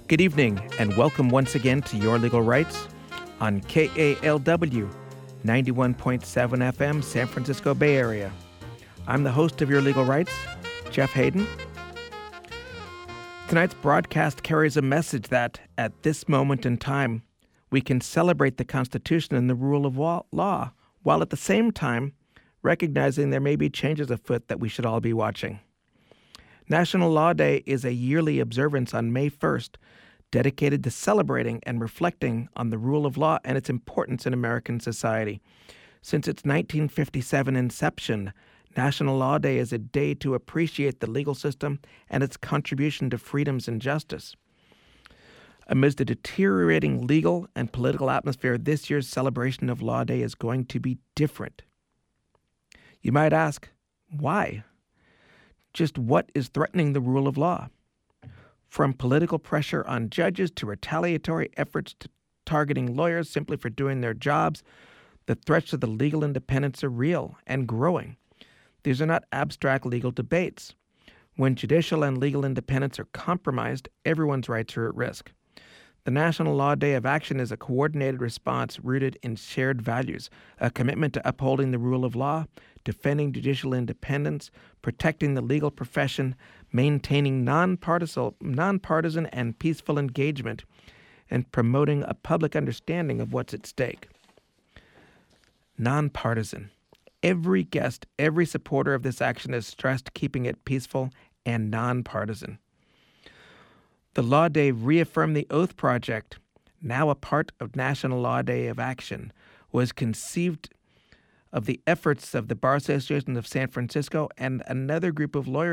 Good evening, and welcome once again to Your Legal Rights on KALW 91.7 FM, San Francisco Bay Area. I'm the host of Your Legal Rights, Jeff Hayden. Tonight's broadcast carries a message that, at this moment in time, we can celebrate the Constitution and the rule of law, while at the same time recognizing there may be changes afoot that we should all be watching. National Law Day is a yearly observance on May 1st, dedicated to celebrating and reflecting on the rule of law and its importance in American society. Since its 1957 inception, National Law Day is a day to appreciate the legal system and its contribution to freedoms and justice. Amidst a deteriorating legal and political atmosphere, this year's celebration of Law Day is going to be different. You might ask, why? Just what is threatening the rule of law? From political pressure on judges to retaliatory efforts to targeting lawyers simply for doing their jobs, the threats to the legal independence are real and growing. These are not abstract legal debates. When judicial and legal independence are compromised, everyone's rights are at risk. The National Law Day of Action is a coordinated response rooted in shared values, a commitment to upholding the rule of law, defending judicial independence, protecting the legal profession, maintaining nonpartisan and peaceful engagement, and promoting a public understanding of what's at stake. Nonpartisan. Every guest, every supporter of this action has stressed keeping it peaceful and nonpartisan. The Law Day reaffirmed the Oath Project, now a part of National Law Day of Action, was conceived of the efforts of the Bar Association of San Francisco and another group known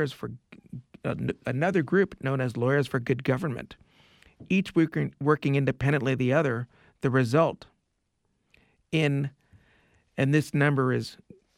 as Lawyers for Good Government, each working independently of the other. The result and this number is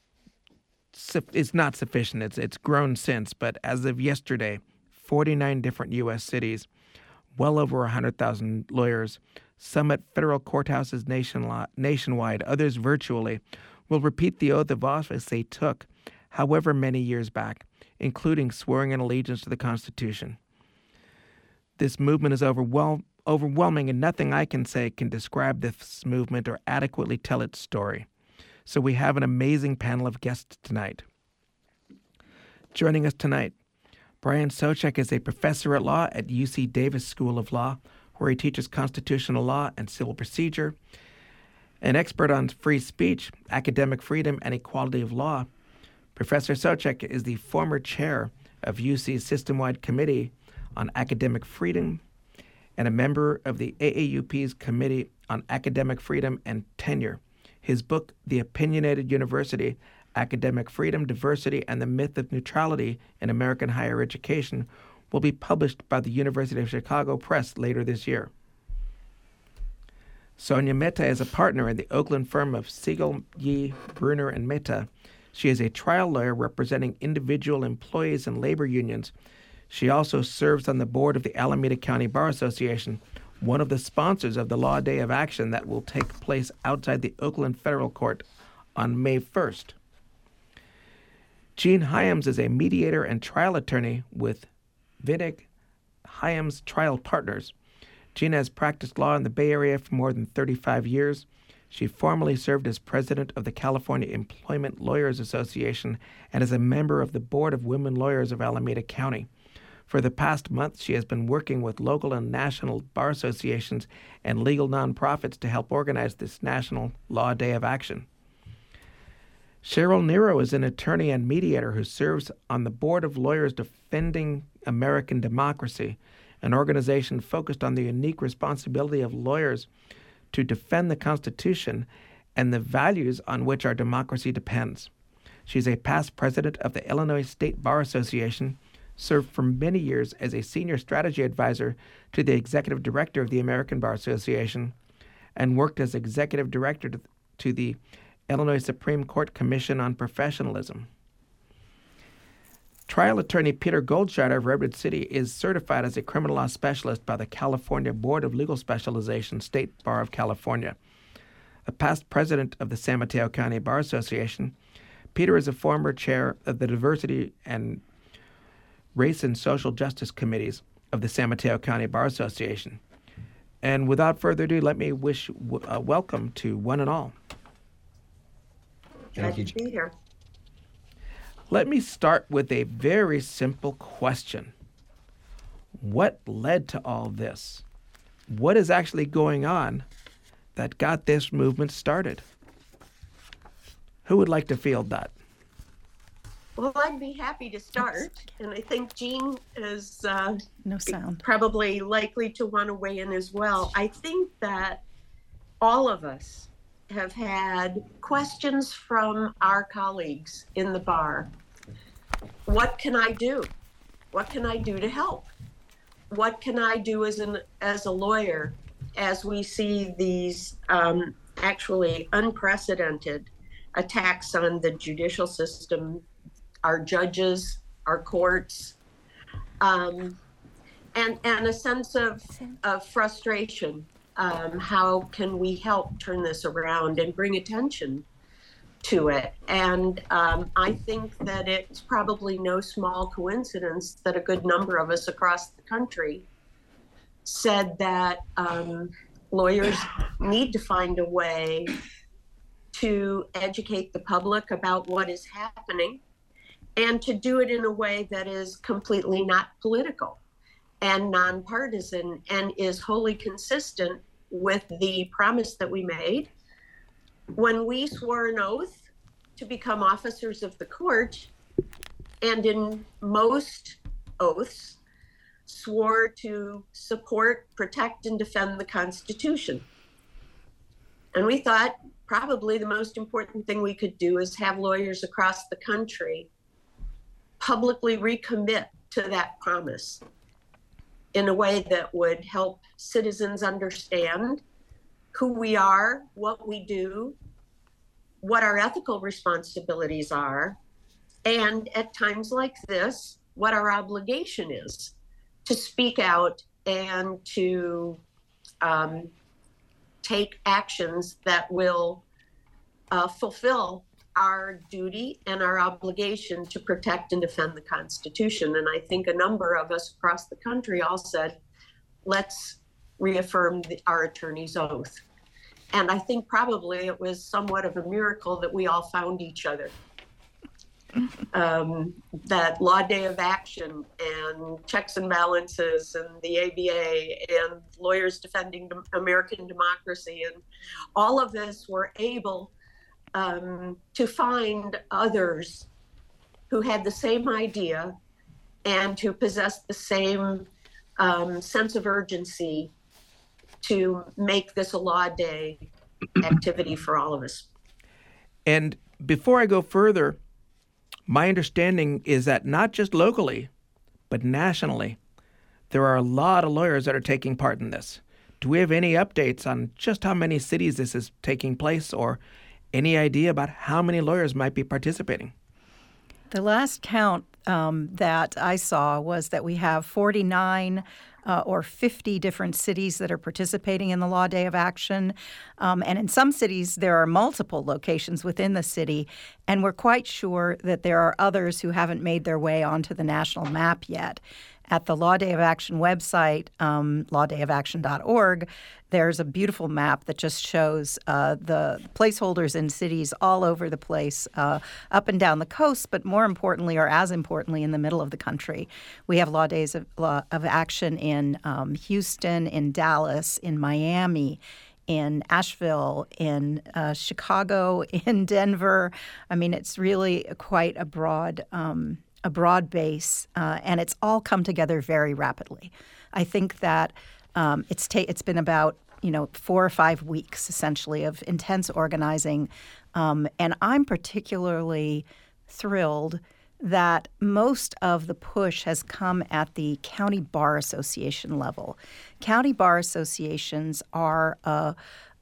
not sufficient. It's grown since, but as of yesterday, 49 different U.S. cities, well over 100,000 lawyers, some at federal courthouses nationwide, others virtually, will repeat the oath of office they took however many years back, including swearing an allegiance to the Constitution. This movement is overwhelming, and nothing I can say can describe this movement or adequately tell its story. So we have an amazing panel of guests tonight. Joining us tonight, Brian Socek is a professor at law at UC Davis School of Law, where he teaches constitutional law and civil procedure. An expert on free speech, academic freedom, and equality of law, Professor Socek is the former chair of UC's System-Wide Committee on Academic Freedom and a member of the AAUP's Committee on Academic Freedom and Tenure. His book, The Opinionated University, Academic Freedom, Diversity, and the Myth of Neutrality in American Higher Education, will be published by the University of Chicago Press later this year. Sonia Mehta is a partner in the Oakland firm of Siegel, Yee, Bruner, and Mehta. She is a trial lawyer representing individual employees and labor unions. She also serves on the board of the Alameda County Bar Association, one of the sponsors of the Law Day of Action that will take place outside the Oakland Federal Court on May 1st. Gene Hyams is a mediator and trial attorney with Vinig Hyams Trial Partners. Gene has practiced law in the Bay Area for more than 35 years. She formerly served as president of the California Employment Lawyers Association and is a member of the Board of Women Lawyers of Alameda County. For the past month, she has been working with local and national bar associations and legal nonprofits to help organize this National Law Day of Action. Cheryl Nero is an attorney and mediator who serves on the Board of Lawyers Defending American Democracy, an organization focused on the unique responsibility of lawyers to defend the Constitution and the values on which our democracy depends. She's a past president of the Illinois State Bar Association, served for many years as a senior strategy advisor to the executive director of the American Bar Association, and worked as executive director to the Illinois Supreme Court Commission on Professionalism. Trial attorney Peter Goldschneider of Redwood City is certified as a criminal law specialist by the California Board of Legal Specialization, State Bar of California. A past president of the San Mateo County Bar Association, Peter is a former chair of the Diversity and Race and Social Justice Committees of the San Mateo County Bar Association. And without further ado, let me wish welcome to one and all. Glad to be here. Let me start with a very simple question. What led to all this? What is actually going on that got this movement started? Who would like to field that? Well, I'd be happy to start. And I think Jean is no sound. Probably likely to want to weigh in as well. I think that all of us have had questions from our colleagues in the bar. What can I do? What can I do to help? What can I do as a lawyer as we see these actually unprecedented attacks on the judicial system, our judges, our courts, and a sense of frustration. How can we help turn this around and bring attention to it? And I think that it's probably no small coincidence that a good number of us across the country said that lawyers need to find a way to educate the public about what is happening and to do it in a way that is completely not political and nonpartisan and is wholly consistent with the promise that we made when we swore an oath to become officers of the court, and in most oaths swore to support, protect, and defend the Constitution. And we thought probably the most important thing we could do is have lawyers across the country publicly recommit to that promise in a way that would help citizens understand who we are, what we do, what our ethical responsibilities are, and at times like this, what our obligation is to speak out and to take actions that will fulfill our duty and our obligation to protect and defend the Constitution. And I think a number of us across the country all said, let's reaffirm our attorney's oath. And I think probably it was somewhat of a miracle that we all found each other. That Law Day of Action and Checks and Balances and the ABA and Lawyers Defending American Democracy and all of us were able to find others who had the same idea and who possessed the same sense of urgency to make this a law day activity for all of us. And before I go further, my understanding is that not just locally, but nationally, there are a lot of lawyers that are taking part in this. Do we have any updates on just how many cities this is taking place, or any idea about how many lawyers might be participating? The last count that I saw was that we have 49 or 50 different cities that are participating in the Law Day of Action. And in some cities, there are multiple locations within the city. And we're quite sure that there are others who haven't made their way onto the national map yet. At the Law Day of Action website, lawdayofaction.org, there's a beautiful map that just shows the placeholders in cities all over the place, up and down the coast, but more importantly, or as importantly, in the middle of the country. We have Law Days of Action in Houston, in Dallas, in Miami, in Asheville, in Chicago, in Denver. I mean, it's really quite a broad base, and it's all come together very rapidly. I think that it's been about 4 or 5 weeks essentially of intense organizing, and I'm particularly thrilled that most of the push has come at the county bar association level. County bar associations are a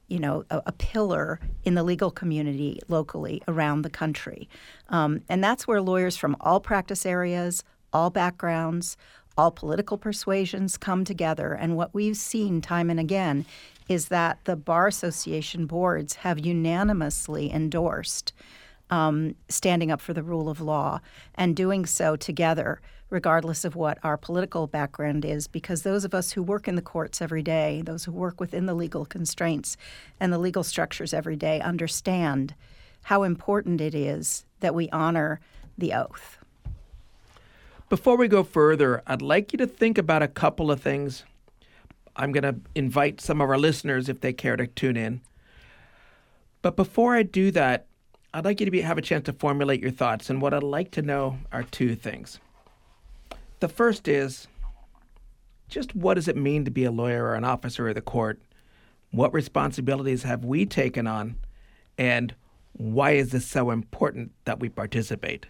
pillar in the legal community locally around the country. And that's where lawyers from all practice areas, all backgrounds, all political persuasions come together. And what we've seen time and again is that the Bar Association boards have unanimously endorsed standing up for the rule of law and doing so together, regardless of what our political background is, because those of us who work in the courts every day, those who work within the legal constraints and the legal structures every day, understand how important it is that we honor the oath. Before we go further, I'd like you to think about a couple of things. I'm going to invite some of our listeners, if they care, to tune in. But before I do that, I'd like you to have a chance to formulate your thoughts. And what I'd like to know are two things. The first is, just what does it mean to be a lawyer or an officer of the court? What responsibilities have we taken on? And why is this so important that we participate?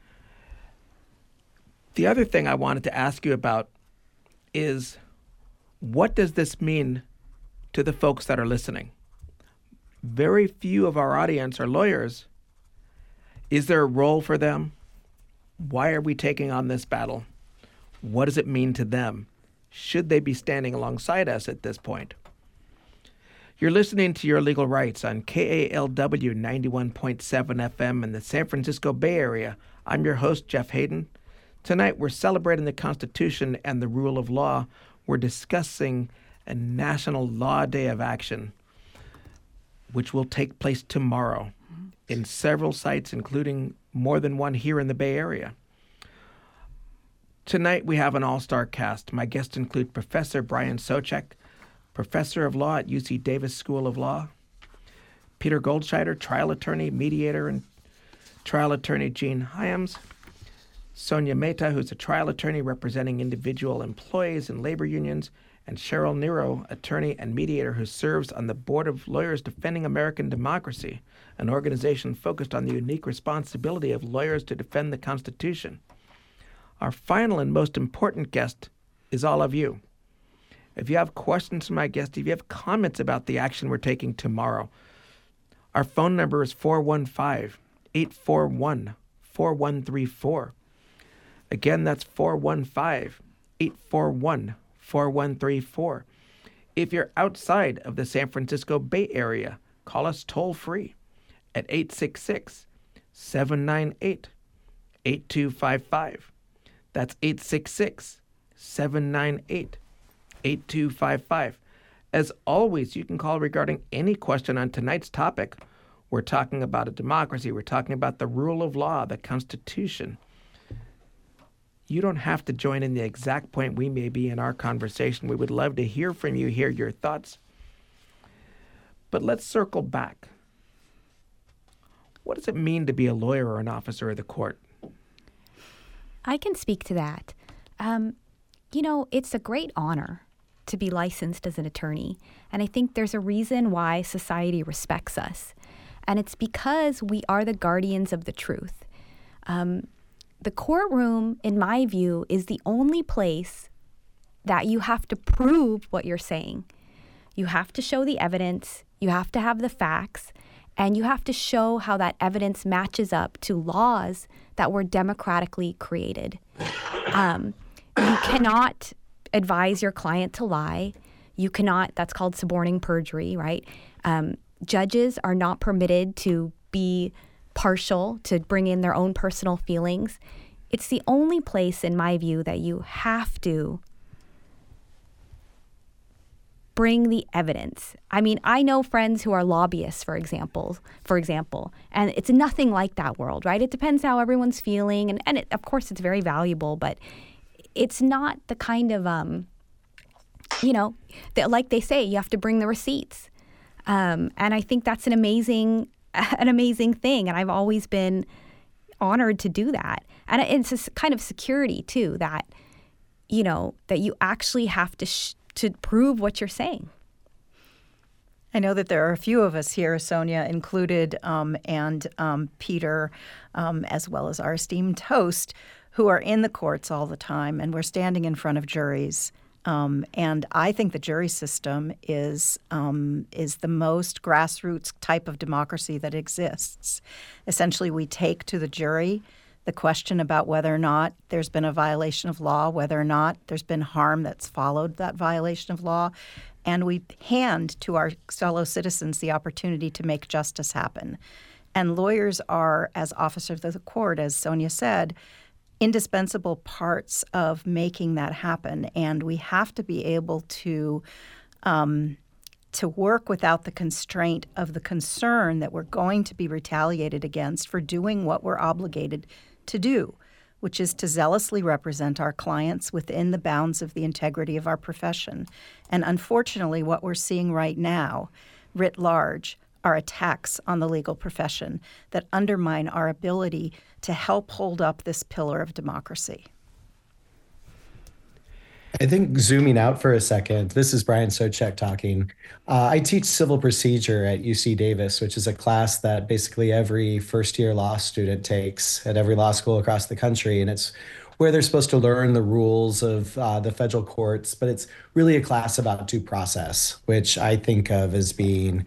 The other thing I wanted to ask you about is, what does this mean to the folks that are listening? Very few of our audience are lawyers. Is there a role for them? Why are we taking on this battle? What does it mean to them? Should they be standing alongside us at this point? You're listening to Your Legal Rights on KALW 91.7 FM in the San Francisco Bay Area. I'm your host, Jeff Hayden. Tonight, we're celebrating the Constitution and the rule of law. We're discussing a National Law Day of Action, which will take place tomorrow in several sites, including more than one here in the Bay Area. Tonight, we have an all-star cast. My guests include Professor Brian Socek, Professor of Law at UC Davis School of Law, Peter Goldscheider, trial attorney, mediator, and trial attorney Gene Hyams, Sonia Mehta, who's a trial attorney representing individual employees and labor unions, and Cheryl Nero, attorney and mediator who serves on the Board of Lawyers Defending American Democracy, an organization focused on the unique responsibility of lawyers to defend the Constitution. Our final and most important guest is all of you. If you have questions for my guest, if you have comments about the action we're taking tomorrow, our phone number is 415-841-4134. Again, that's 415-841-4134. If you're outside of the San Francisco Bay Area, call us toll-free at 866-798-8255. That's 866-798-8255. As always, you can call regarding any question on tonight's topic. We're talking about a democracy. We're talking about the rule of law, the Constitution. You don't have to join in the exact point we may be in our conversation. We would love to hear from you, hear your thoughts. But let's circle back. What does it mean to be a lawyer or an officer of the court? I can speak to that. It's a great honor to be licensed as an attorney. And I think there's a reason why society respects us. And it's because we are the guardians of the truth. The courtroom, in my view, is the only place that you have to prove what you're saying. You have to show the evidence, you have to have the facts, and you have to show how that evidence matches up to laws that were democratically created. You cannot advise your client to lie. You cannot, that's called suborning perjury, right? Judges are not permitted to be partial, to bring in their own personal feelings. It's the only place, in my view, that you have to bring the evidence. I mean, I know friends who are lobbyists, for example, and it's nothing like that world, right? It depends how everyone's feeling, and of course it's very valuable, but it's not the kind of, like they say, you have to bring the receipts. And I think that's an amazing thing, and I've always been honored to do that. And it's a kind of security too, that that you actually have to prove what you're saying. I know that there are a few of us here, Sonia included, and Peter, as well as our esteemed host, who are in the courts all the time, and we're standing in front of juries. And I think the jury system is the most grassroots type of democracy that exists. Essentially, we take to the jury the question about whether or not there's been a violation of law, whether or not there's been harm that's followed that violation of law, and we hand to our fellow citizens the opportunity to make justice happen. And lawyers are, as officers of the court, as Sonia said, indispensable parts of making that happen. And we have to be able to work without the constraint of the concern that we're going to be retaliated against for doing what we're obligated to do, which is to zealously represent our clients within the bounds of the integrity of our profession. And unfortunately, what we're seeing right now, writ large, are attacks on the legal profession that undermine our ability to help hold up this pillar of democracy. I think zooming out for a second, this is Brian Socek talking. I teach civil procedure at UC Davis, which is a class that basically every first-year law student takes at every law school across the country. And it's where they're supposed to learn the rules of the federal courts, but it's really a class about due process, which I think of as being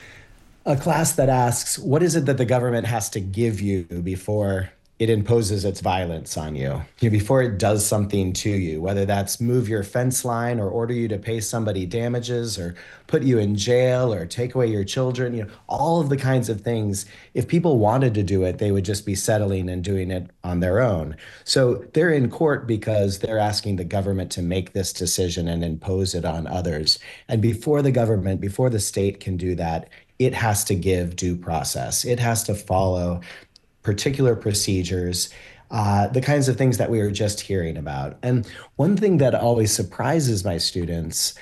a class that asks, what is it that the government has to give you before it imposes its violence on you, before it does something to you, whether that's move your fence line or order you to pay somebody damages or put you in jail or take away your children, all of the kinds of things. If people wanted to do it, they would just be settling and doing it on their own. So they're in court because they're asking the government to make this decision and impose it on others. And before the government, before the state can do that, it has to give due process. It has to follow particular procedures, the kinds of things that we were just hearing about. And one thing that always surprises my students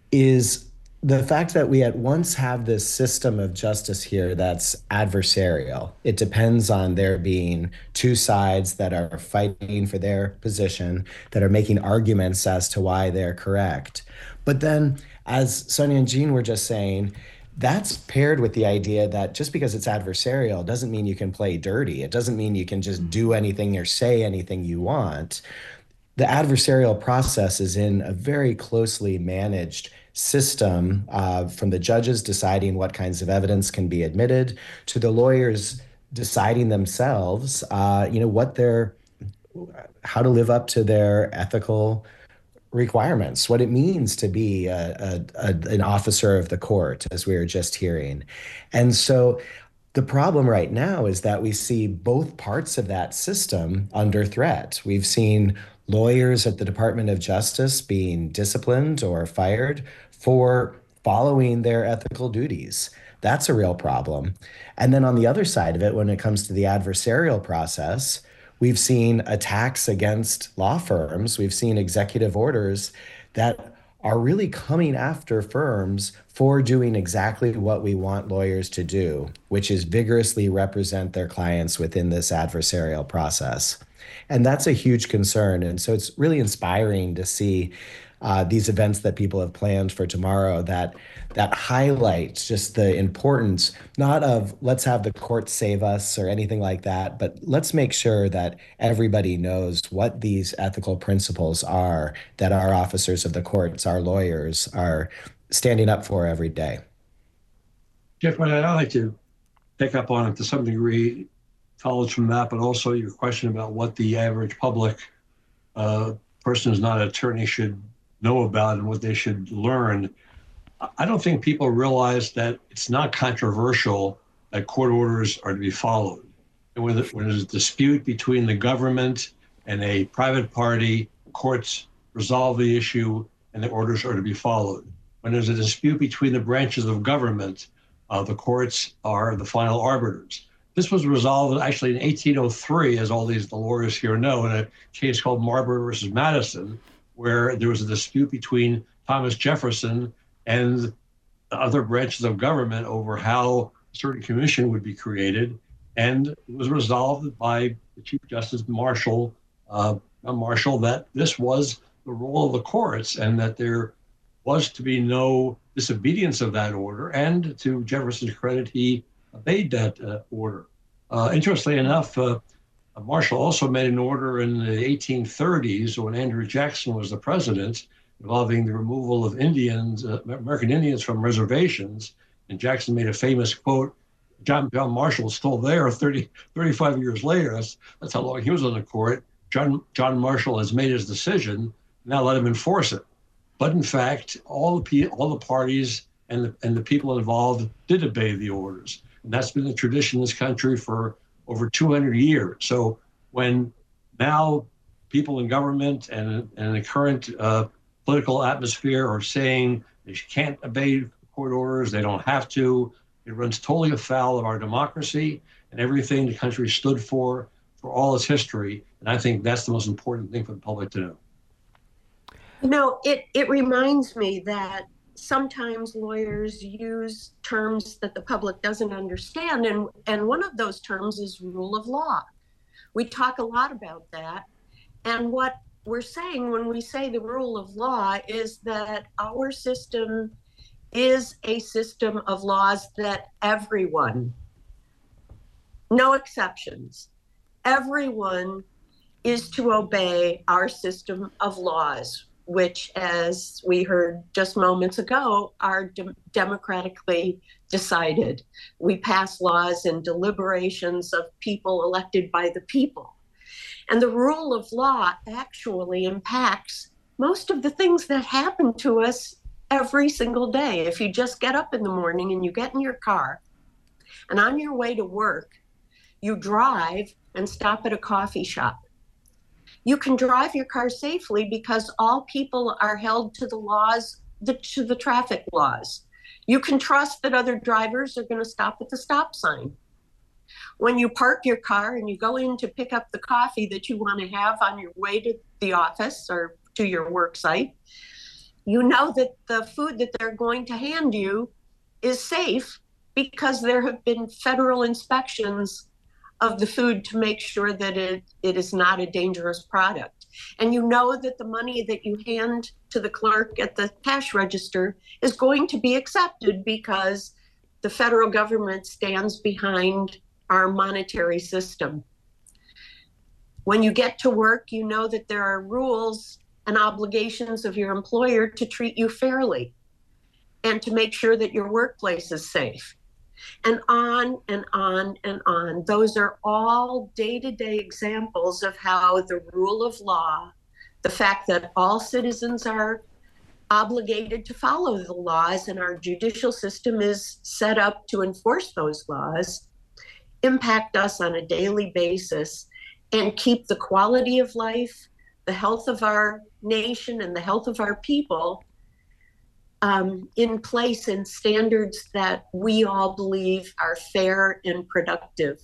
is the fact that we at once have this system of justice here that's adversarial. It depends on there being two sides that are fighting for their position, that are making arguments as to why they're correct. But then, as Sonia and Jean were just saying, that's paired with the idea that just because it's adversarial doesn't mean you can play dirty. It doesn't mean you can just do anything or say anything you want. The adversarial process is in a very closely managed system, from the judges deciding what kinds of evidence can be admitted to the lawyers deciding themselves, how to live up to their ethical requirements, what it means to be an officer of the court, as we were just hearing. And so the problem right now is that we see both parts of that system under threat. We've seen lawyers at the Department of Justice being disciplined or fired for following their ethical duties. That's a real problem. And then on the other side of it, when it comes to the adversarial process, we've seen attacks against law firms. We've seen executive orders that are really coming after firms for doing exactly what we want lawyers to do, which is vigorously represent their clients within this adversarial process. And that's a huge concern. And so it's really inspiring to see these events that people have planned for tomorrow that highlight just the importance, not of let's have the court save us or anything like that, but let's make sure that everybody knows what these ethical principles are that our officers of the courts, our lawyers, are standing up for every day. Jeff, what I'd like to pick up on it to some degree follows from that, but also your question about what the average public person who's not an attorney should know about and what they should learn. I don't think people realize that it's not controversial that court orders are to be followed. And when there's a dispute between the government and a private party, courts resolve the issue and the orders are to be followed. When there's a dispute between the branches of government, the courts are the final arbiters. This was resolved actually in 1803, as all the lawyers here know, in a case called Marbury versus Madison, where there was a dispute between Thomas Jefferson and the other branches of government over how a certain commission would be created. And it was resolved by the Chief Justice Marshall that this was the role of the courts and that there was to be no disobedience of that order. And to Jefferson's credit, he obeyed that order. Interestingly enough, Marshall also made an order in the 1830s when Andrew Jackson was the president, involving the removal of Indians, American Indians from reservations. And Jackson made a famous quote. John Marshall is still there 35 years later. That's how long he was on the court. John Marshall has made his decision. Now let him enforce it. But in fact, all the parties and the people involved did obey the orders. And that's been the tradition in this country for over 200 years. So when now people in government and the current political atmosphere are saying they can't obey court orders, they don't have to, it runs totally afoul of our democracy and everything the country stood for all its history. And I think that's the most important thing for the public to know. You know, it reminds me that sometimes lawyers use terms that the public doesn't understand. And one of those terms is rule of law. We talk a lot about that. And what we're saying when we say the rule of law is that our system is a system of laws that everyone, no exceptions, everyone is to obey our system of laws, which, as we heard just moments ago, are democratically decided. We pass laws in deliberations of people elected by the people. And the rule of law actually impacts most of the things that happen to us every single day. If you just get up in the morning and you get in your car, and on your way to work, you drive and stop at a coffee shop. You can drive your car safely because all people are held to the laws, to the traffic laws. You can trust that other drivers are going to stop at the stop sign. When you park your car and you go in to pick up the coffee that you want to have on your way to the office or to your work site, you know that the food that they're going to hand you is safe because there have been federal inspections of the food to make sure that it is not a dangerous product. And you know that the money that you hand to the clerk at the cash register is going to be accepted because the federal government stands behind our monetary system. When you get to work, you know that there are rules and obligations of your employer to treat you fairly and to make sure that your workplace is safe. And on and on and on. Those are all day-to-day examples of how the rule of law, the fact that all citizens are obligated to follow the laws and our judicial system is set up to enforce those laws, impact us on a daily basis and keep the quality of life, the health of our nation and the health of our people in place in standards that we all believe are fair and productive.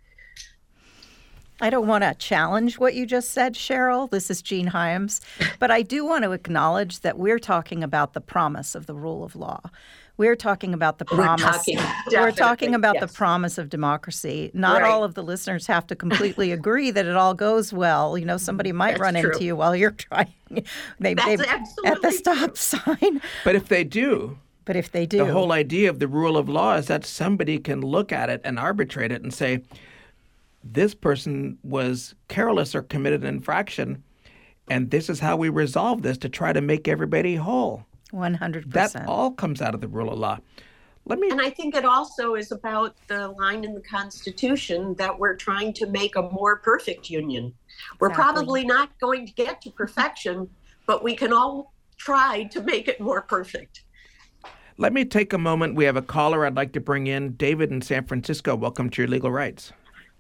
I don't want to challenge what you just said, Cheryl. This is Jean Hyams. But I do want to acknowledge that we're talking about the promise of the rule of law. We're talking about the promise. We're talking about yes. the promise of democracy. Not Right. all of the listeners have to completely agree that it all goes well. You know, somebody might That's run true. into you while you're trying That's at the absolutely stop sign. But if they do, But if they do, the whole idea of the rule of law is that somebody can look at it and arbitrate it and say, this person was careless or committed an infraction, and this is how we resolve this to try to make everybody whole. 100%. That all comes out of the rule of law. And I think it also is about the line in the Constitution that we're trying to make a more perfect union. We're Exactly. probably not going to get to perfection, but we can all try to make it more perfect. Let me take a moment. We have a caller I'd like to bring in. David in San Francisco. Welcome to Your Legal Rights.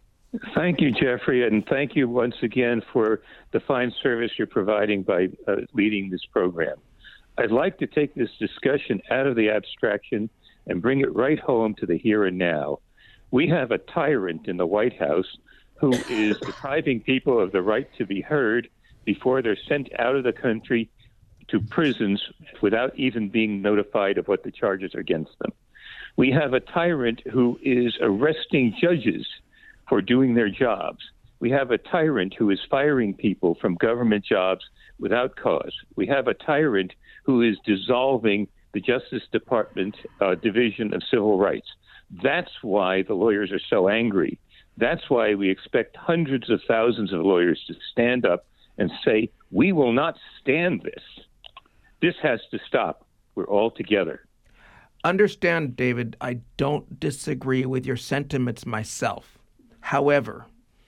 Thank you, Jeffrey, and thank you once again for the fine service you're providing by leading this program. I'd like to take this discussion out of the abstraction and bring it right home to the here and now. We have a tyrant in the White House who is depriving people of the right to be heard before they're sent out of the country to prisons without even being notified of what the charges are against them. We have a tyrant who is arresting judges for doing their jobs. We have a tyrant who is firing people from government jobs without cause. We have a tyrant who is dissolving the Justice Department Division of Civil Rights. That's why the lawyers are so angry. That's why we expect hundreds of thousands of lawyers to stand up and say, we will not stand this. This has to stop. We're all together. Understand, David, I don't disagree with your sentiments myself. However,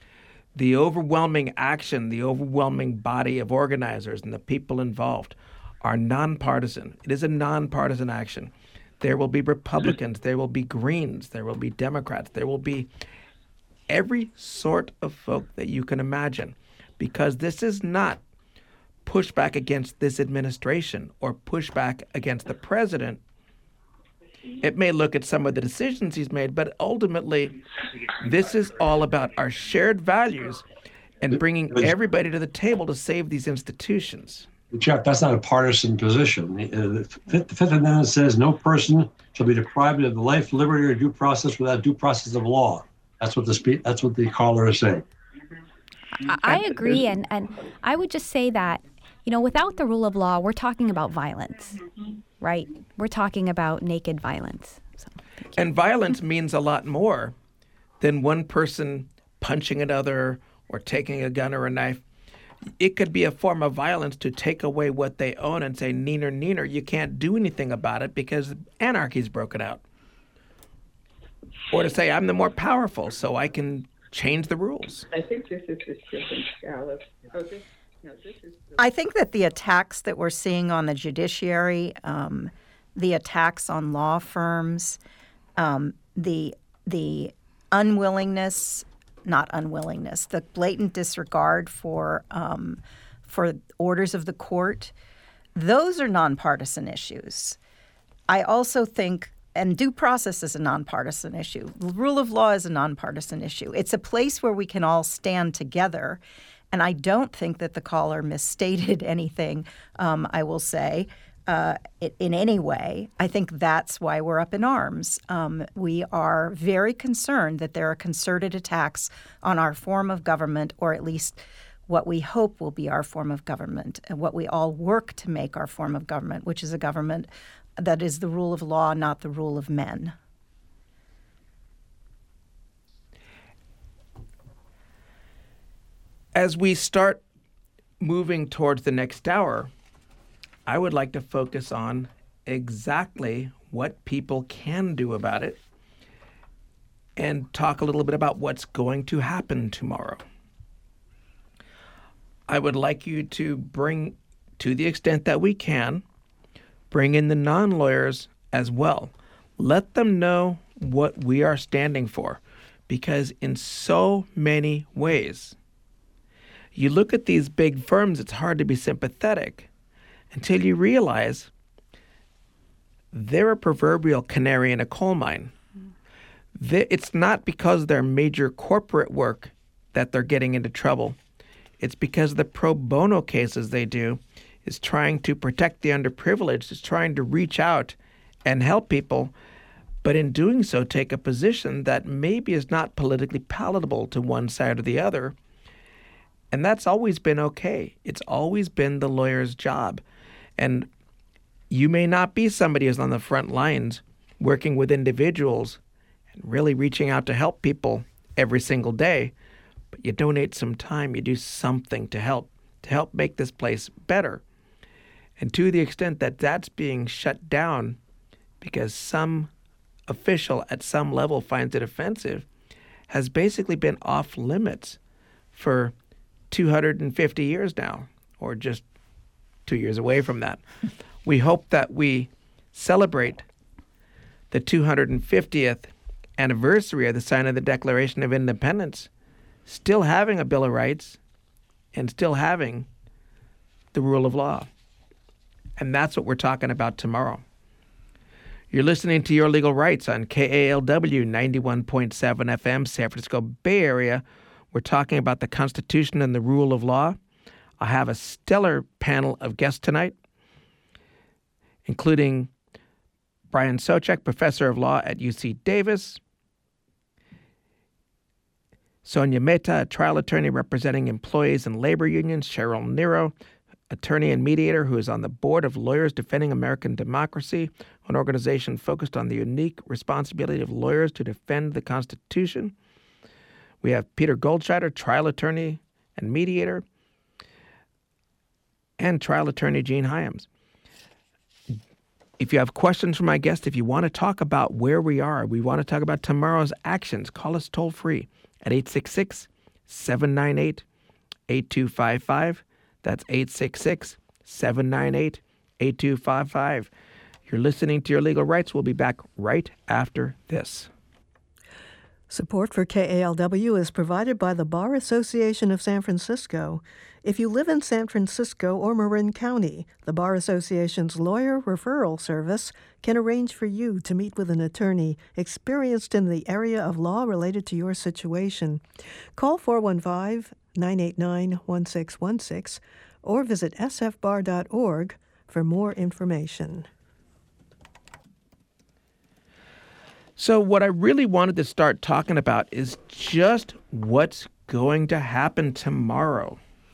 the overwhelming action, the overwhelming body of organizers and the people involved are nonpartisan. It is a nonpartisan action. There will be Republicans. There will be Greens. There will be Democrats. There will be every sort of folk that you can imagine, because this is not pushback against this administration or pushback against the president. It may look at some of the decisions he's made, but ultimately, this is all about our shared values and bringing everybody to the table to save these institutions. Jeff, that's not a partisan position. The Fifth Amendment says no person shall be deprived of the life, liberty, or due process without due process of law. That's what the caller is saying. I agree, and I would just say that, without the rule of law, we're talking about violence, right? We're talking about naked violence. So, and violence means a lot more than one person punching another or taking a gun or a knife. It could be a form of violence to take away what they own and say, neener, neener, you can't do anything about it because anarchy's broken out. Or to say, I'm the more powerful, so I can change the rules. I think this is the different scale of, I think that the attacks that we're seeing on the judiciary, the attacks on law firms, the unwillingness, the blatant disregard for orders of the court, those are nonpartisan issues. I also think, and due process is a nonpartisan issue. The rule of law is a nonpartisan issue. It's a place where we can all stand together. And I don't think that the caller misstated anything, I will say, in any way. I think that's why we're up in arms. We are very concerned that there are concerted attacks on our form of government, or at least what we hope will be our form of government, and what we all work to make our form of government, which is a government that is the rule of law, not the rule of men. As we start moving towards the next hour, I would like to focus on exactly what people can do about it and talk a little bit about what's going to happen tomorrow. I would like you to bring, to the extent that we can, bring in the non-lawyers as well. Let them know what we are standing for, because in so many ways, you look at these big firms, it's hard to be sympathetic until you realize they're a proverbial canary in a coal mine. It's not because they're major corporate work that they're getting into trouble. It's because the pro bono cases they do is trying to protect the underprivileged, is trying to reach out and help people, but in doing so take a position that maybe is not politically palatable to one side or the other. And that's always been okay. It's always been the lawyer's job. And you may not be somebody who's on the front lines working with individuals and really reaching out to help people every single day, but you donate some time, you do something to help make this place better. And to the extent that that's being shut down because some official at some level finds it offensive, has basically been off limits for 250 years now, or just 2 years away from that. We hope that we celebrate the 250th anniversary of the signing of the Declaration of Independence, still having a Bill of Rights and still having the rule of law. And that's what we're talking about tomorrow. You're listening to Your Legal Rights on KALW 91.7 FM, San Francisco Bay Area. We're talking about the Constitution and the rule of law. I have a stellar panel of guests tonight, including Brian Socek, professor of law at UC Davis, Sonia Mehta, a trial attorney representing employees and labor unions, Cheryl Nero, attorney and mediator who is on the board of Lawyers Defending American Democracy, an organization focused on the unique responsibility of lawyers to defend the Constitution. We have Peter Goldscheider, trial attorney and mediator, and trial attorney Gene Hyams. If you have questions for my guest, if you want to talk about where we are, we want to talk about tomorrow's actions, call us toll free at 866-798-8255. That's 866-798-8255. You're listening to Your Legal Rights. We'll be back right after this. Support for KALW is provided by the Bar Association of San Francisco. If you live in San Francisco or Marin County, the Bar Association's lawyer referral service can arrange for you to meet with an attorney experienced in the area of law related to your situation. Call 415-989-1616 or visit sfbar.org for more information. So what I really wanted to start talking about is just what's going to happen tomorrow.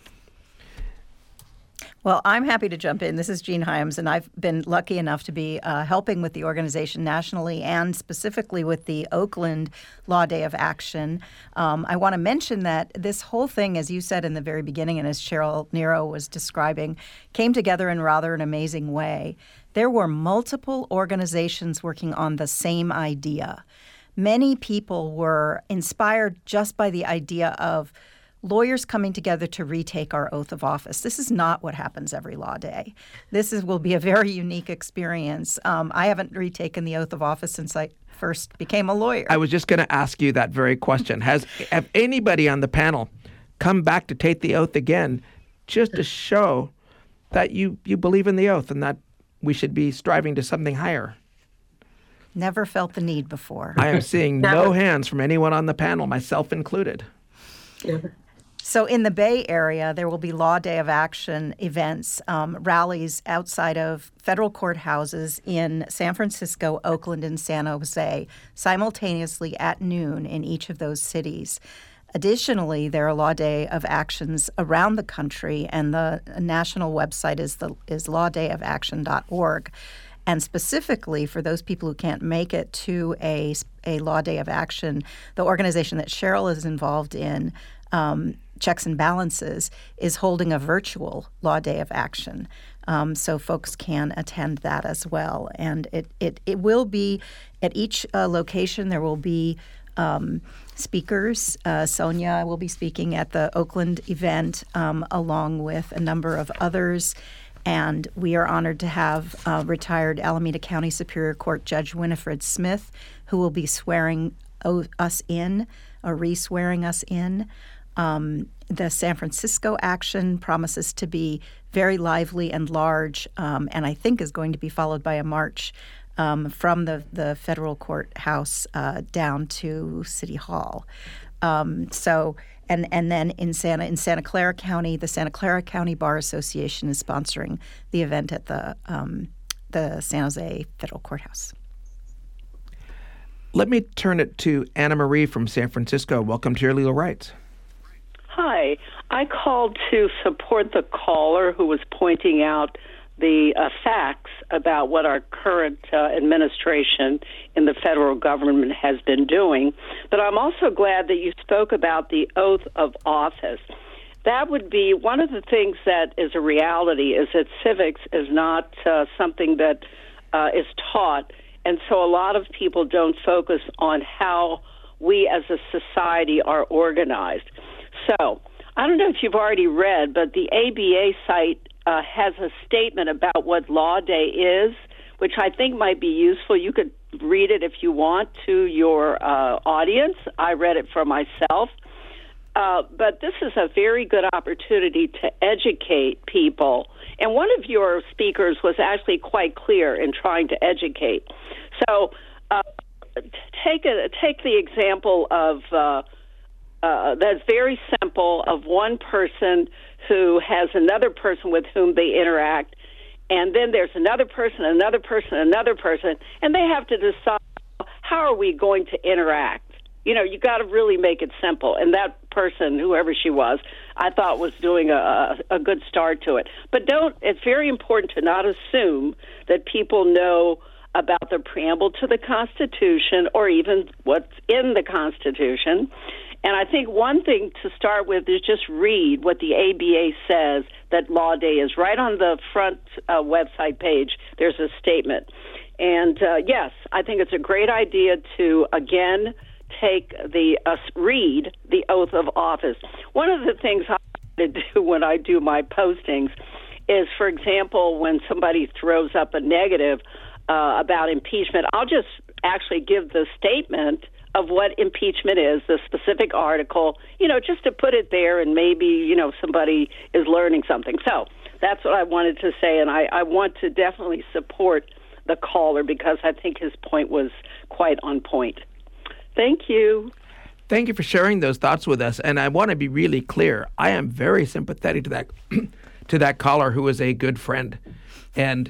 Well, I'm happy to jump in. This is Jean Hyams, and I've been lucky enough to be helping with the organization nationally and specifically with the Oakland Law Day of Action. I want to mention that this whole thing, as you said in the very beginning and as Cheryl Nero was describing, came together in rather an amazing way. There were multiple organizations working on the same idea. Many people were inspired just by the idea of lawyers coming together to retake our oath of office. This is not what happens every law day. Will be a very unique experience. I haven't retaken the oath of office since I first became a lawyer. I was just going to ask you that very question. Have anybody on the panel come back to take the oath again just to show that you believe in the oath and that we should be striving to something higher? Never felt the need before. I am seeing no hands from anyone on the panel, myself included. So in the Bay Area, there will be Law Day of Action events, rallies outside of federal courthouses in San Francisco, Oakland, and San Jose, simultaneously at noon in each of those cities. Additionally, there are Law Day of Actions around the country, and the national website is lawdayofaction.org. And specifically for those people who can't make it to a Law Day of Action, the organization that Cheryl is involved in, Checks and Balances, is holding a virtual Law Day of Action. So folks can attend that as well. And it will be at each location, there will be speakers. Sonia will be speaking at the Oakland event along with a number of others. And we are honored to have retired Alameda County Superior Court Judge Winifred Smith, who will be swearing us in, or re-swearing us in. The San Francisco action promises to be very lively and large, and I think is going to be followed by a march from the federal courthouse down to City Hall. And then in Santa Clara County, the Santa Clara County Bar Association is sponsoring the event at the San Jose Federal Courthouse. Let me turn it to Anna Marie from San Francisco. Welcome to Your Legal Rights. Hi. I called to support the caller who was pointing out the facts about what our current administration in the federal government has been doing. But I'm also glad that you spoke about the oath of office. That would be one of the things that is a reality, is that civics is not something that is taught. And so a lot of people don't focus on how we as a society are organized. So I don't know if you've already read, but the ABA site has a statement about what Law Day is, which I think might be useful. You could read it if you want to your audience. I read it for myself. But this is a very good opportunity to educate people. And one of your speakers was actually quite clear in trying to educate. So take the example of that's very simple, of one person who has another person with whom they interact, and then there's another person, and they have to decide, how are we going to interact? You know, you got to really make it simple. And that person, whoever she was, I thought was doing a good start to it. But it's very important to not assume that people know about the preamble to the Constitution or even what's in the Constitution. And I think one thing to start with is just read what the ABA says that Law Day is. Right on the front website page, there's a statement. And yes, I think it's a great idea to, again, read the oath of office. One of the things I do when I do my postings is, for example, when somebody throws up a negative, about impeachment. I'll just actually give the statement of what impeachment is, the specific article, just to put it there, and maybe, somebody is learning something. So that's what I wanted to say, and I want to definitely support the caller because I think his point was quite on point. Thank you. Thank you for sharing those thoughts with us. And I want to be really clear. I am very sympathetic to that to that caller who is a good friend. And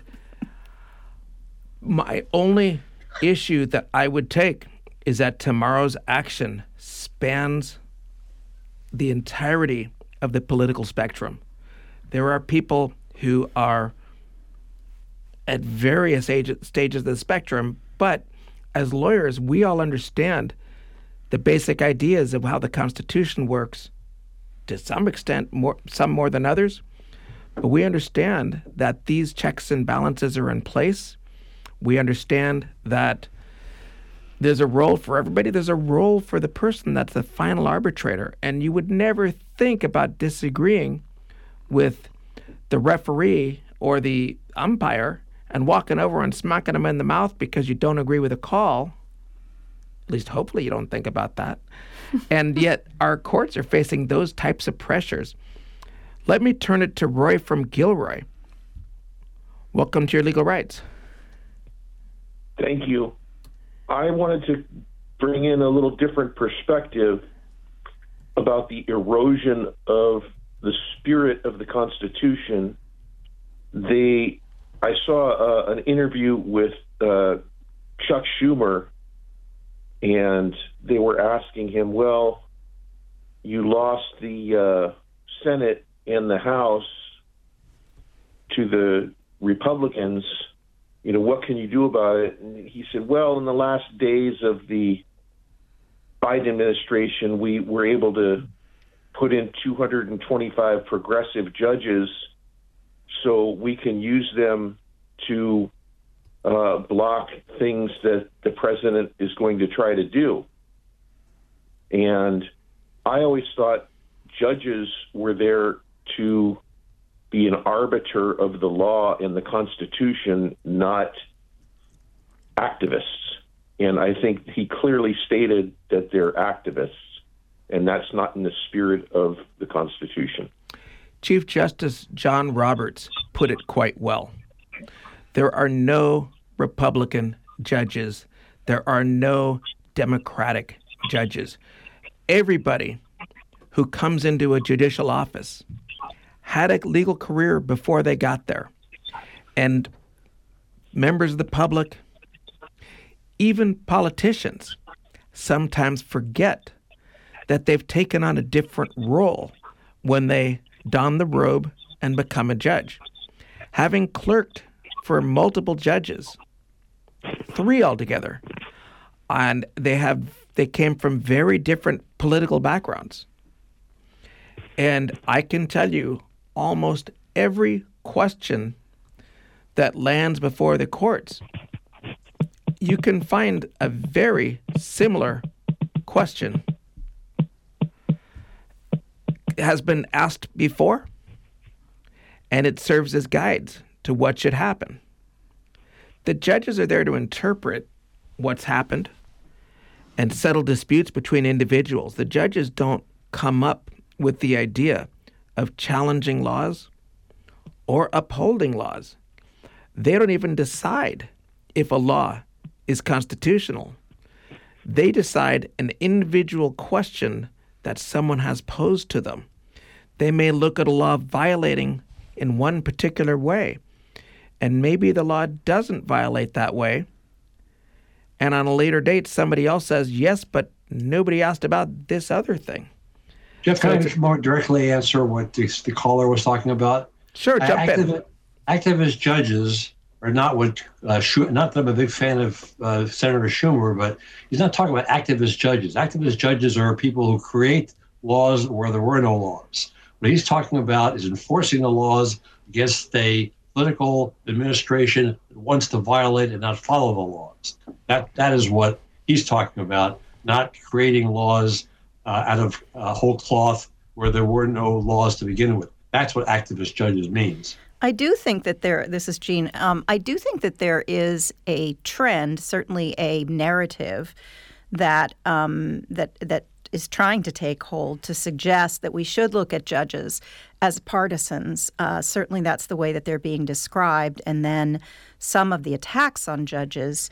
my only issue that I would take is that tomorrow's action spans the entirety of the political spectrum. There are people who are at various stages of the spectrum, but as lawyers, we all understand the basic ideas of how the Constitution works, to some extent, some more than others. But we understand that these checks and balances are in place. We understand that there's a role for everybody. There's a role for the person that's the final arbitrator. And you would never think about disagreeing with the referee or the umpire and walking over and smacking them in the mouth because you don't agree with a call. At least hopefully you don't think about that. And yet our courts are facing those types of pressures. Let me turn it to Roy from Gilroy. Welcome to Your Legal Rights. Thank you. I wanted to bring in a little different perspective about the erosion of the spirit of the Constitution. I saw an interview with Chuck Schumer, and they were asking him, well, you lost the Senate and the House to the Republicans. What can you do about it? And he said, well, in the last days of the Biden administration, we were able to put in 225 progressive judges so we can use them to block things that the president is going to try to do. And I always thought judges were there to be an arbiter of the law and the Constitution, not activists. And I think he clearly stated that they're activists, and that's not in the spirit of the Constitution. Chief Justice John Roberts put it quite well. There are no Republican judges. There are no Democratic judges. Everybody who comes into a judicial office had a legal career before they got there. And members of the public, even politicians, sometimes forget that they've taken on a different role when they don the robe and become a judge. Having clerked for multiple judges, 3 altogether, and they came from very different political backgrounds. And I can tell you, almost every question that lands before the courts, you can find a very similar question has been asked before, and it serves as guides to what should happen. The judges are there to interpret what's happened and settle disputes between individuals. The judges don't come up with the idea of challenging laws or upholding laws. They don't even decide if a law is constitutional. They decide an individual question that someone has posed to them. They may look at a law violating in one particular way, and maybe the law doesn't violate that way. And on a later date, somebody else says, yes, but nobody asked about this other thing. Jeff, can I just more directly answer what the caller was talking about? Sure, jump in. Activist judges are not what, not that I'm a big fan of Senator Schumer, but he's not talking about activist judges. Activist judges are people who create laws where there were no laws. What he's talking about is enforcing the laws against a political administration that wants to violate and not follow the laws. That is what he's talking about, not creating laws out of whole cloth where there were no laws to begin with. That's what activist judges means. I do think that this is Jean, I do think that there is a trend, certainly a narrative that is trying to take hold to suggest that we should look at judges as partisans. Certainly that's the way that they're being described. And then some of the attacks on judges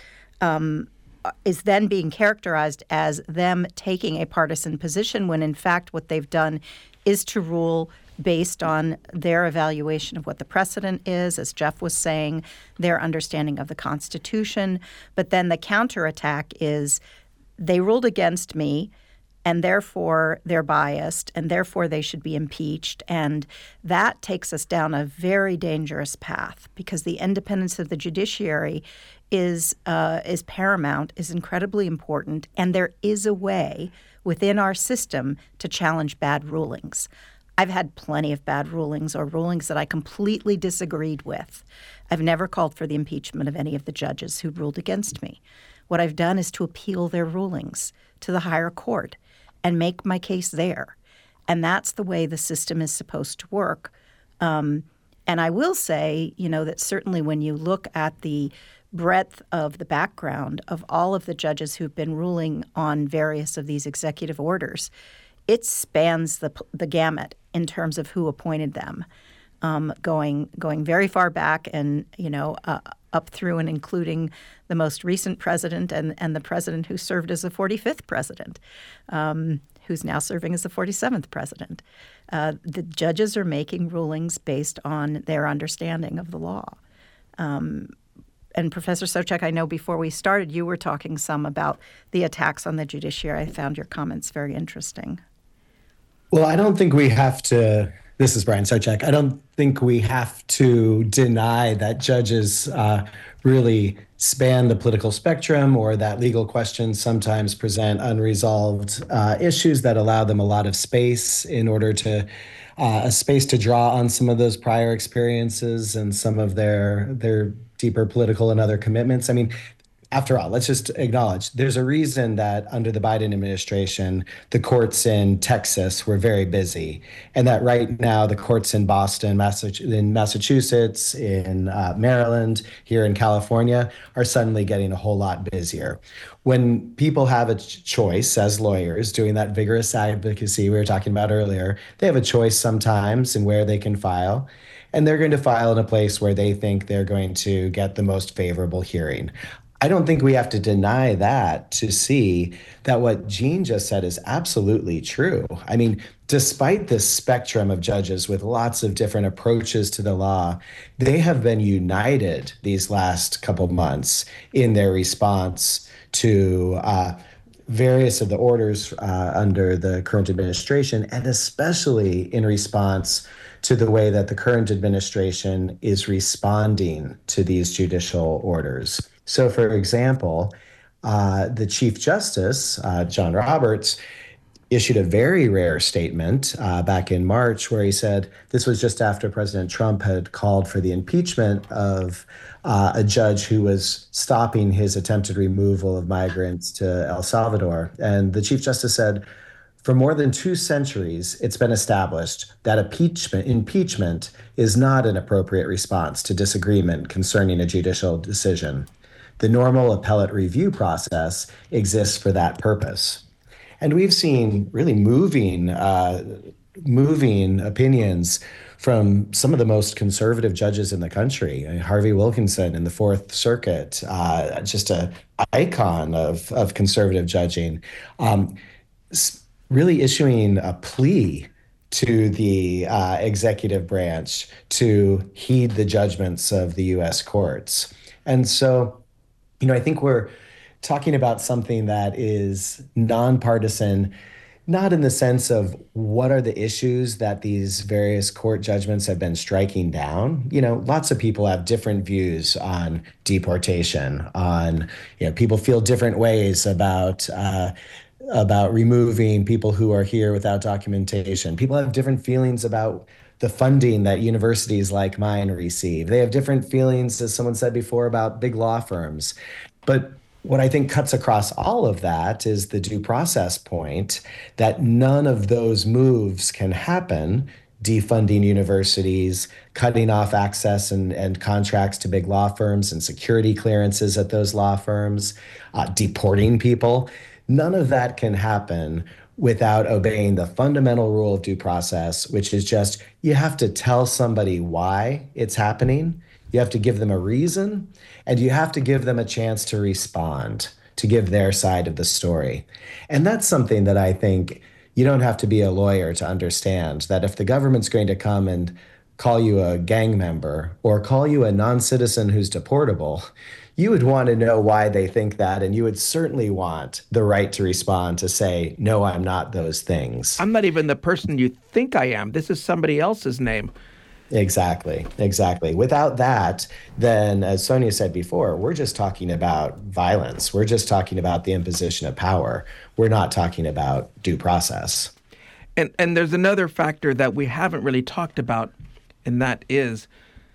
is then being characterized as them taking a partisan position when in fact what they've done is to rule based on their evaluation of what the precedent is, as Jeff was saying, their understanding of the Constitution. But then the counterattack is they ruled against me, and therefore they're biased, and therefore they should be impeached. And that takes us down a very dangerous path, because the independence of the judiciary is paramount, is incredibly important, and there is a way within our system to challenge bad rulings. I've had plenty of bad rulings or rulings that I completely disagreed with. I've never called for the impeachment of any of the judges who ruled against me. What I've done is to appeal their rulings to the higher court and make my case there. And that's the way the system is supposed to work. And I will say, that certainly when you look at the breadth of the background of all of the judges who've been ruling on various of these executive orders, it spans the gamut in terms of who appointed them, going very far back and, up through and including the most recent president and the president who served as the 45th president, who's now serving as the 47th president. The judges are making rulings based on their understanding of the law. And Professor Sobczak, I know before we started, you were talking some about the attacks on the judiciary. I found your comments very interesting. Well, I don't think we have to, this is Brian Sobczak, I don't think we have to deny that judges really span the political spectrum, or that legal questions sometimes present unresolved issues that allow them a lot of space in order to, a space to draw on some of those prior experiences and some of their deeper political and other commitments. I mean, after all, let's just acknowledge there's a reason that under the Biden administration, the courts in Texas were very busy, and that right now the courts in Boston, in Massachusetts, in Maryland, here in California are suddenly getting a whole lot busier. When people have a choice as lawyers doing that vigorous advocacy we were talking about earlier, they have a choice sometimes in where they can file. And they're going to file in a place where they think they're going to get the most favorable hearing. I don't think we have to deny that to see that what Jean just said is absolutely true. I mean, despite this spectrum of judges with lots of different approaches to the law, they have been united these last couple months in their response to various of the orders under the current administration, and especially in response to the way that the current administration is responding to these judicial orders. So, for example, the Chief Justice, John Roberts, issued a very rare statement back in March where he said, this was just after President Trump had called for the impeachment of a judge who was stopping his attempted removal of migrants to El Salvador. And the Chief Justice said, for more than 2 centuries, it's been established that impeachment is not an appropriate response to disagreement concerning a judicial decision. The normal appellate review process exists for that purpose. And we've seen really moving opinions from some of the most conservative judges in the country. Harvey Wilkinson in the Fourth Circuit, just an icon of conservative judging, really issuing a plea to the executive branch to heed the judgments of the U.S. courts. And so, I think we're talking about something that is nonpartisan, not in the sense of what are the issues that these various court judgments have been striking down. Lots of people have different views on deportation, on, people feel different ways about removing people who are here without documentation. People have different feelings about the funding that universities like mine receive. They have different feelings, as someone said before, about big law firms. But what I think cuts across all of that is the due process point that none of those moves can happen defunding universities, cutting off access and contracts to big law firms and security clearances at those law firms, deporting people. None of that can happen without obeying the fundamental rule of due process, which is just you have to tell somebody why it's happening. You have to give them a reason, and you have to give them a chance to respond, to give their side of the story. And that's something that I think you don't have to be a lawyer to understand, that if the government's going to come and call you a gang member or call you a non-citizen who's deportable, you would want to know why they think that, and you would certainly want the right to respond to say, no, I'm not those things. I'm not even the person you think I am. This is somebody else's name. Exactly. Without that, then, as Sonia said before, we're just talking about violence. We're just talking about the imposition of power. We're not talking about due process. And there's another factor that we haven't really talked about, and that is,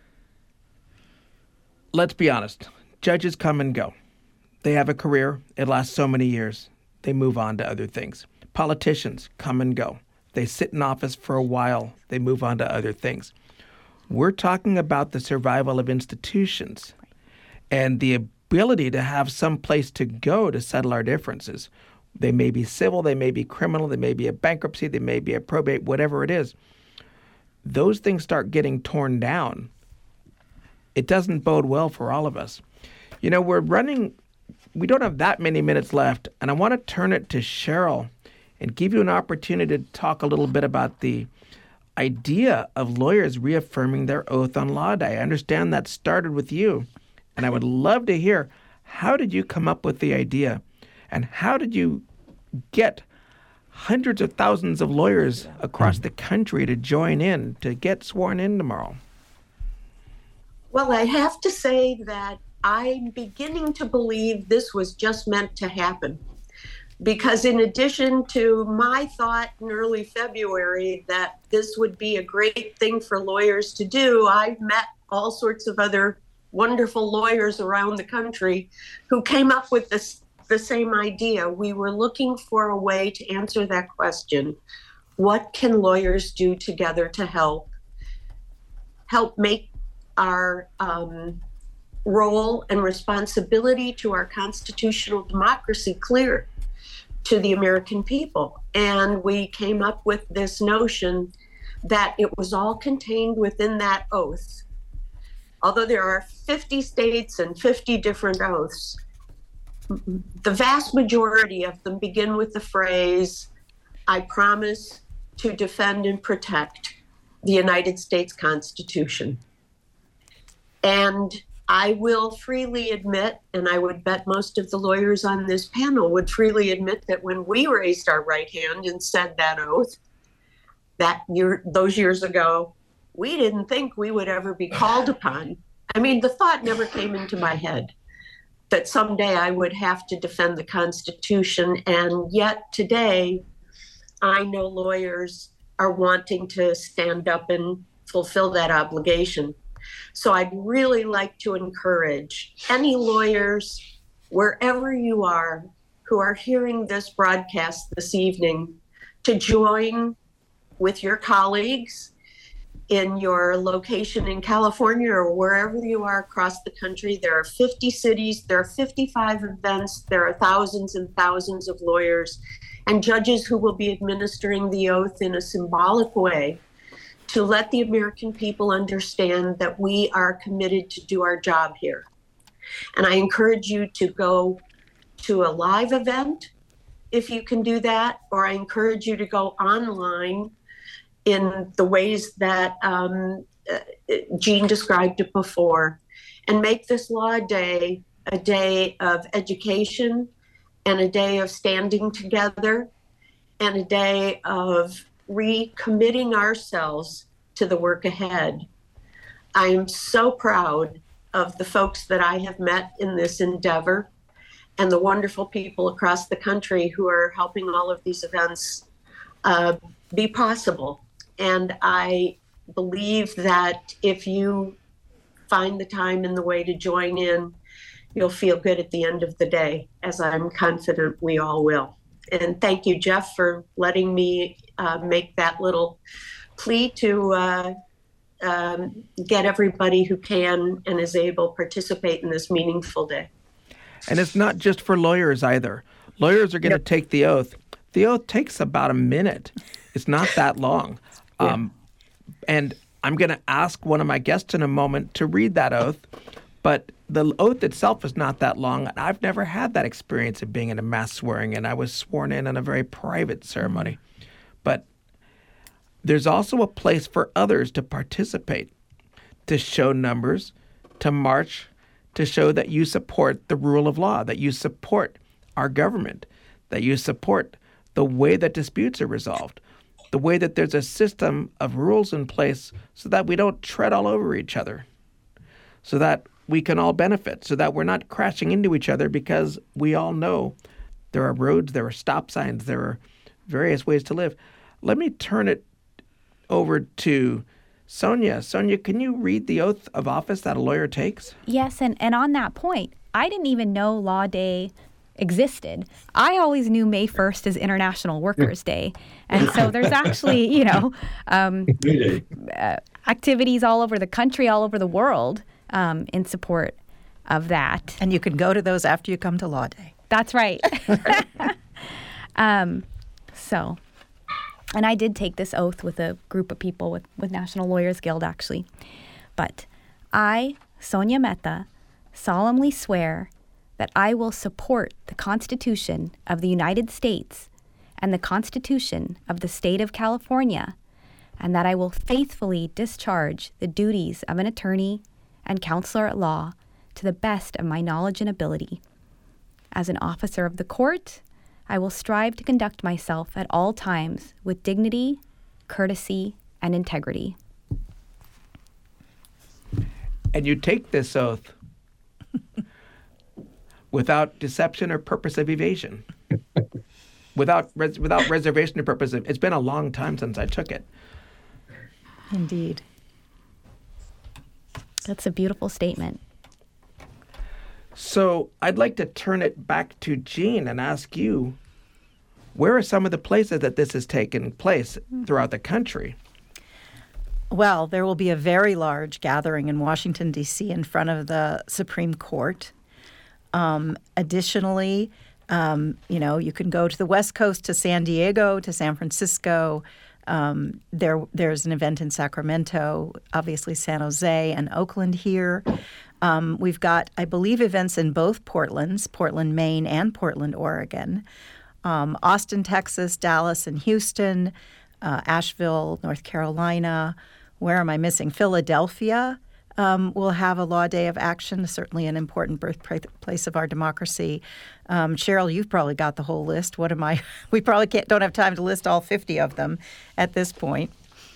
let's be honest, judges come and go. They have a career. It lasts so many years. They move on to other things. Politicians come and go. They sit in office for a while. They move on to other things. We're talking about the survival of institutions and the ability to have some place to go to settle our differences. They may be civil, they may be criminal, they may be a bankruptcy, they may be a probate, whatever it is. Those things start getting torn down. It doesn't bode well for all of us. You know, we don't have that many minutes left, and I want to turn it to Cheryl and give you an opportunity to talk a little bit about the idea of lawyers reaffirming their oath on Law Day. I understand that started with you, and I would love to hear, how did you come up with the idea, and how did you get hundreds of thousands of lawyers across the country to join in, to get sworn in tomorrow? Well, I have to say that I'm beginning to believe this was just meant to happen. Because in addition to my thought in early February that this would be a great thing for lawyers to do, I've met all sorts of other wonderful lawyers around the country who came up with the same idea. We were looking for a way to answer that question. What can lawyers do together to help make our role and responsibility to our constitutional democracy clear to the American people? And we came up with this notion that it was all contained within that oath. Although there are 50 states and 50 different oaths, the vast majority of them begin with the phrase, I promise to defend and protect the United States Constitution. And I will freely admit, and I would bet most of the lawyers on this panel would freely admit, that when we raised our right hand and said that oath those years ago, we didn't think we would ever be called upon. I mean, the thought never came into my head that someday I would have to defend the Constitution. And yet today, I know lawyers are wanting to stand up and fulfill that obligation. So I'd really like to encourage any lawyers, wherever you are, who are hearing this broadcast this evening, to join with your colleagues in your location in California or wherever you are across the country. There are 50 cities, there are 55 events, there are thousands and thousands of lawyers and judges who will be administering the oath in a symbolic way to let the American people understand that we are committed to do our job here. And I encourage you to go to a live event if you can do that, or I encourage you to go online in the ways that Jean described it before, and make this Law Day a day of education and a day of standing together and a day of recommitting ourselves to the work ahead. I am so proud of the folks that I have met in this endeavor and the wonderful people across the country who are helping all of these events be possible. And I believe that if you find the time and the way to join in, you'll feel good at the end of the day, as I'm confident we all will. And thank you, Jeff, for letting me make that little plea to get everybody who can and is able participate in this meaningful day. And it's not just for lawyers either. Lawyers are going to take the oath. The oath takes about a minute. It's not that long. And I'm going to ask one of my guests in a moment to read that oath, but the oath itself is not that long. And I've never had that experience of being in a mass swearing, and I was sworn in a very private ceremony. But there's also a place for others to participate, to show numbers, to march, to show that you support the rule of law, that you support our government, that you support the way that disputes are resolved, the way that there's a system of rules in place so that we don't tread all over each other, so that we can all benefit, so that we're not crashing into each other, because we all know there are roads, there are stop signs, there are various ways to live. Let me turn it over to Sonia. Sonia, can you read the oath of office that a lawyer takes? Yes, and on that point, I didn't even know Law Day existed. I always knew May 1st as International Workers' Day. And so there's actually, activities all over the country, all over the world in support of that. And you can go to those after you come to Law Day. That's right. And I did take this oath with a group of people with National Lawyers Guild, actually. But I, Sonia Mehta, solemnly swear that I will support the Constitution of the United States and the Constitution of the State of California, and that I will faithfully discharge the duties of an attorney and counselor at law to the best of my knowledge and ability. As an officer of the court, I will strive to conduct myself at all times with dignity, courtesy, and integrity. And you take this oath without deception or purpose of evasion, without reservation or purpose of. It's been a long time since I took it. Indeed. That's a beautiful statement. So I'd like to turn it back to Jean and ask you, where are some of the places that this has taken place throughout the country? Well, there will be a very large gathering in Washington, D.C. in front of the Supreme Court. Additionally, you can go to the West Coast, to San Diego, to San Francisco. There's an event in Sacramento, obviously San Jose and Oakland here. We've got, I believe, events in both Portlands, Portland, Maine, and Portland, Oregon. Austin, Texas, Dallas, and Houston, Asheville, North Carolina. Where am I missing? Philadelphia will have a Law Day of Action, certainly an important birthplace of our democracy. Cheryl, you've probably got the whole list. We probably don't have time to list all 50 of them at this point.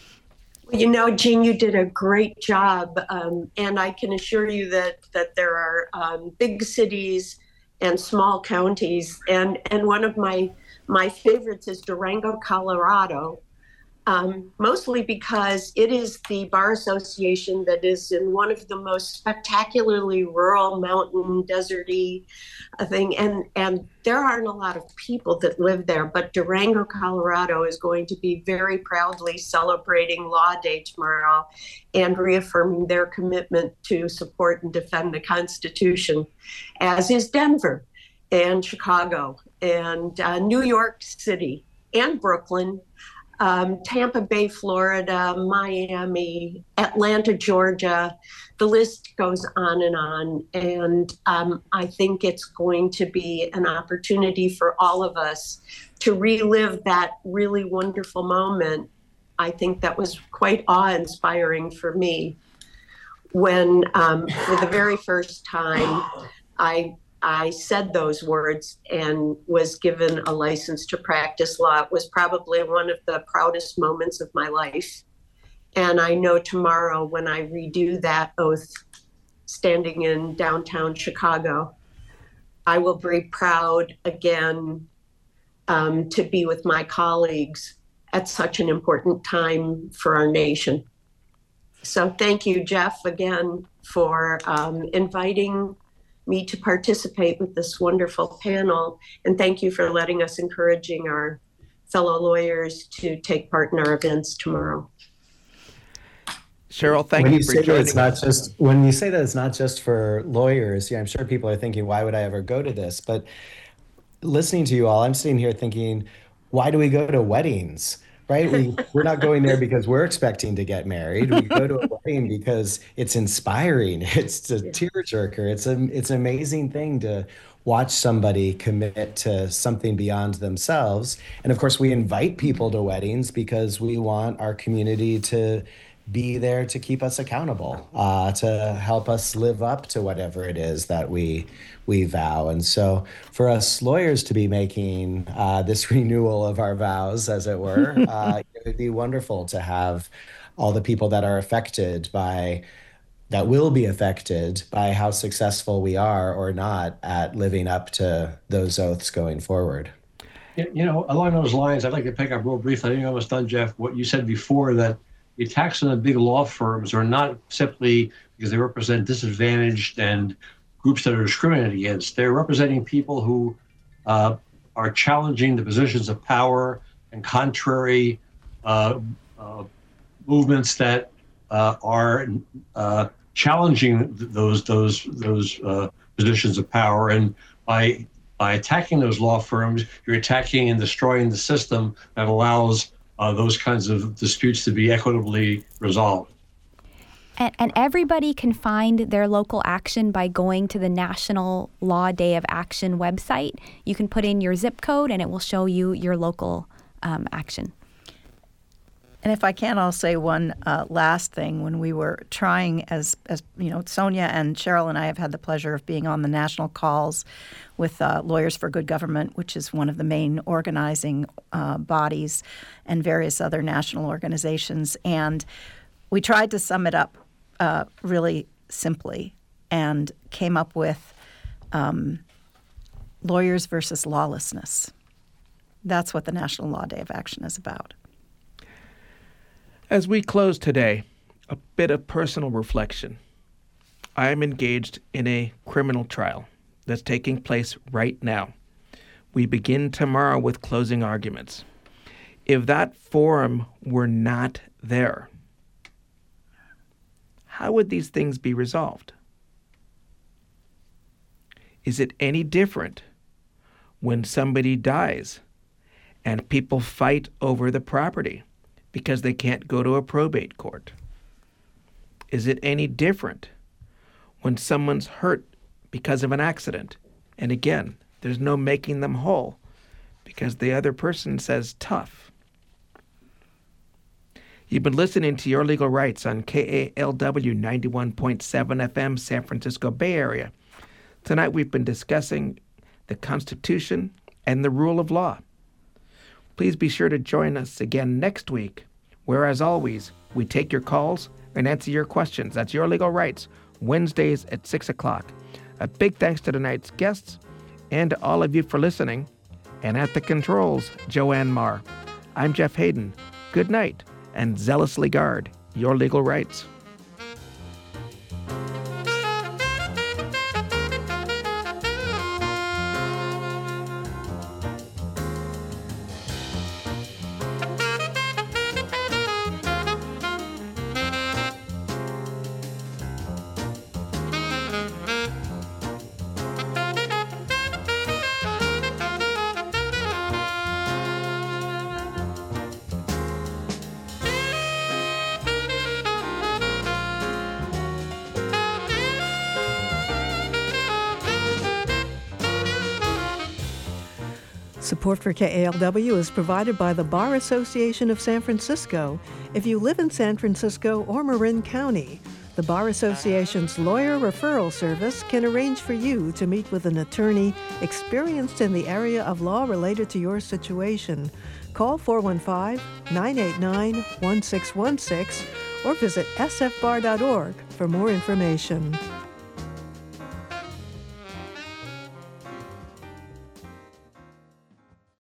Jean, you did a great job, and I can assure you that there are big cities and small counties, and one of my favorites is Durango, Colorado, mostly because it is the bar association that is in one of the most spectacularly rural, mountain, deserty thing, and there aren't a lot of people that live there, but Durango, Colorado is going to be very proudly celebrating Law Day tomorrow and reaffirming their commitment to support and defend the Constitution, as is Denver and Chicago and New York City and Brooklyn, Tampa Bay, Florida, Miami, Atlanta, Georgia. The list goes on. And I think it's going to be an opportunity for all of us to relive that really wonderful moment. I think that was quite awe-inspiring for me when, for the very first time, I said those words and was given a license to practice law. It was probably one of the proudest moments of my life. And I know tomorrow when I redo that oath, standing in downtown Chicago, I will be proud again to be with my colleagues at such an important time for our nation. So thank you, Jeff, again, for inviting me to participate with this wonderful panel. And thank you for letting us encouraging our fellow lawyers to take part in our events tomorrow. Cheryl, thank when you you for say that joining it's not us. just when you say that it's not just for lawyers, yeah, I'm sure people are thinking, why would I ever go to this? But listening to you all, I'm sitting here thinking, why do we go to weddings? Right? We're not going there because we're expecting to get married. We go to a wedding because it's inspiring. It's a tearjerker. It's an amazing thing to watch somebody commit to something beyond themselves. And of course, we invite people to weddings because we want our community to be there to keep us accountable, to help us live up to whatever it is that we vow. And so for us lawyers to be making this renewal of our vows, as it were, it would be wonderful to have all the people that are affected by, that will be affected by how successful we are or not at living up to those oaths going forward. You know, along those lines, I'd like to pick up real briefly. I think you're almost done, Jeff, what you said before, that the attacks on the big law firms are not simply because they represent disadvantaged and groups that are discriminated against. They're representing people who are challenging the positions of power and contrary movements that are challenging those positions of power. And by attacking those law firms, you're attacking and destroying the system that allows those kinds of disputes to be equitably resolved. And everybody can find their local action by going to the National Law Day of Action website. You can put in your zip code and it will show you your local action. And if I can, I'll say one last thing. When we were trying, as you know, Sonia and Cheryl and I have had the pleasure of being on the national calls with Lawyers for Good Government, which is one of the main organizing bodies, and various other national organizations. And we tried to sum it up really simply and came up with lawyers versus lawlessness. That's what the National Law Day of Action is about. As we close today, a bit of personal reflection. I am engaged in a criminal trial that's taking place right now. We begin tomorrow with closing arguments. If that forum were not there, how would these things be resolved? Is it any different when somebody dies and people fight over the property because they can't go to a probate court? Is it any different when someone's hurt because of an accident, and again, there's no making them whole because the other person says tough? You've been listening to Your Legal Rights on KALW 91.7 FM, San Francisco Bay Area. Tonight we've been discussing the Constitution and the rule of law. Please be sure to join us again next week, where, as always, we take your calls and answer your questions. That's Your Legal Rights, Wednesdays at 6 o'clock. A big thanks to tonight's guests and to all of you for listening. And at the controls, Joanne Marr. I'm Jeff Hayden. Good night, and zealously guard your legal rights. Support for KALW is provided by the Bar Association of San Francisco. If you live in San Francisco or Marin County, the Bar Association's lawyer referral service can arrange for you to meet with an attorney experienced in the area of law related to your situation. Call 415-989-1616 or visit sfbar.org for more information.